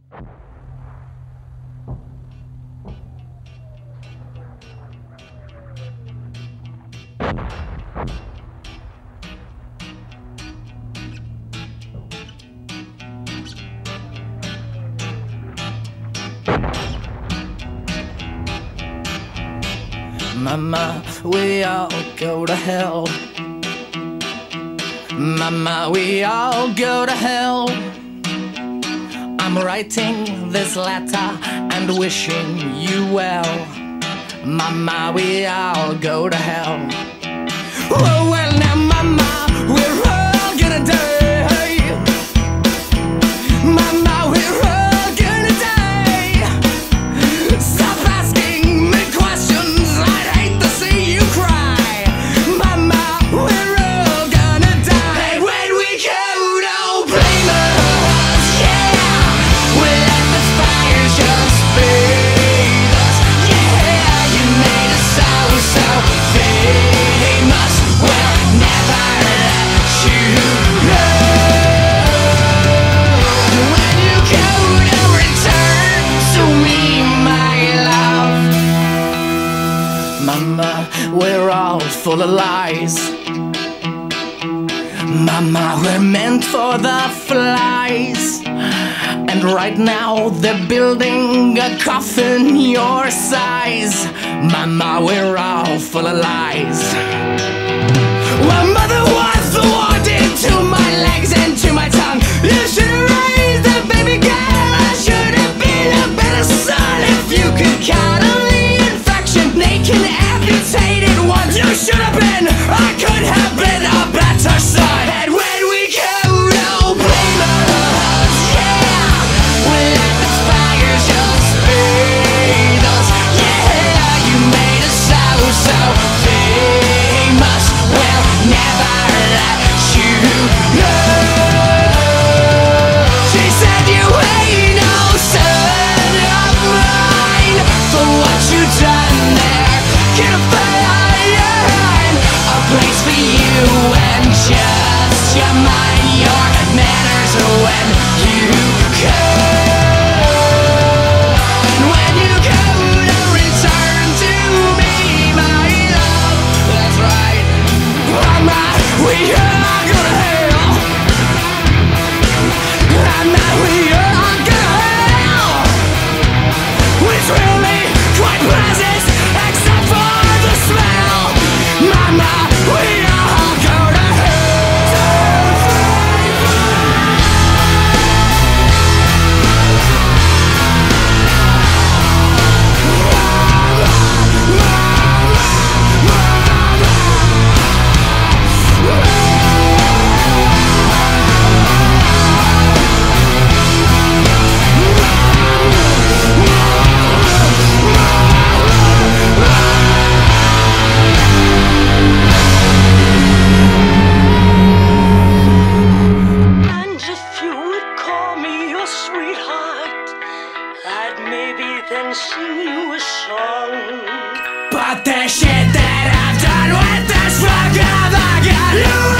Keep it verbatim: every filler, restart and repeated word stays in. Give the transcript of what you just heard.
Mama, we all go to hell. Mama, we all go to hell. I'm writing this letter and wishing you well. Mama, we all go to hell. Oh, well now, Mama, we're all gonna die. Mama, we're all gonna die. Stop asking me questions, I'd hate to see you cry. Mama, we're all gonna die. And when we go, don't blame us, yeah. We'll let the fire just feed us, yeah. You made us so, so famous. We'll never let you go. When you go to return to me, my love. Mama, we're all full of lies. Mama, we're meant for the flies. And right now they're building a coffin your size. Mama, we're all full of lies. Well, mother was the one into my legs and to my tongue. You should have raised a baby girl. I should have been a better son. If you could count on the infection, naked, amputated ones, you should have been. I could have been a better son. And when we go, don't blame us, yeah. We'll let the fire just feed us, yeah. You made us so, so famous. We'll never let you go. She said you ain't no son of mine. For what you done there, get a fine. A place for you and just your mind, your manners when you go. And when you go to return to me, my love, that's right. Mama, we are gonna hell. Mama, we are gonna hell. It's really quite pleasant, except for the smell. Mama, we all go to And if you would call me your sweetheart, I'd maybe then sing you a song. But the shit that I've done with this fuck, I've got you.